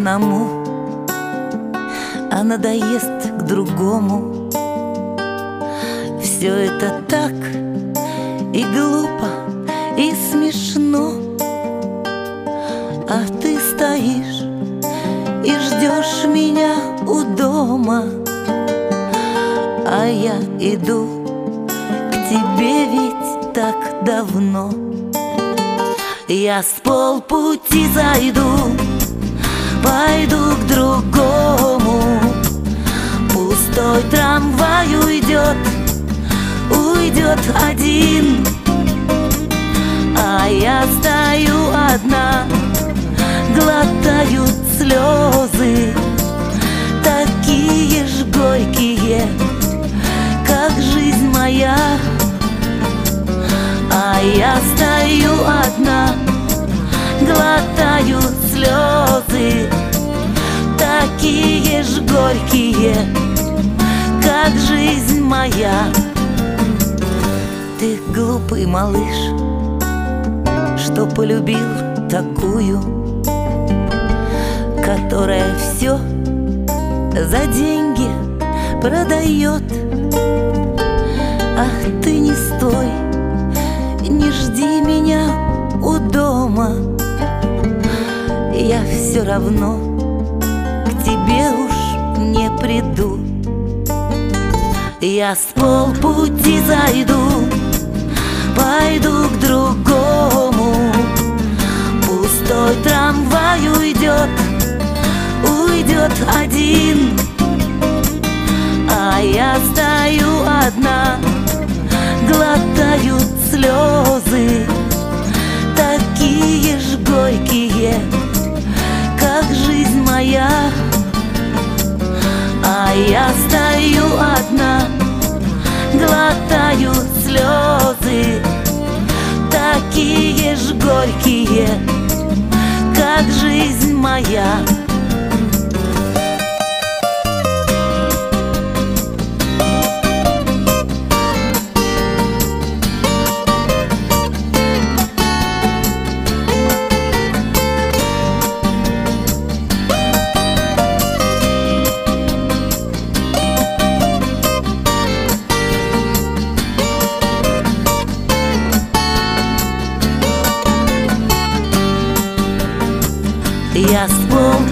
одному, а надоест к другому. Все это так и глупо, и смешно, а ты стоишь и ждешь меня у дома, а я иду к тебе ведь так давно. Я с полпути зайду, пойду к другому. Пустой трамвай уйдет, уйдет один, а я стою одна, глотаю слезы, такие ж горькие, как жизнь моя. А я стою одна, глотаю слезы, такие ж горькие, как жизнь моя. Ты глупый малыш, что полюбил такую, которая все за деньги продает. Ах, ты не стой, не жди меня у дома, я все равно к тебе уж не приду. Я с полпути зайду, пойду к другому. Пустой трамвай уйдет, уйдет один, а я стою одна, глотаю слезы, такие ж горькие, как жизнь моя. А я стою одна, глотаю слезы, такие ж горькие, как жизнь моя. Я с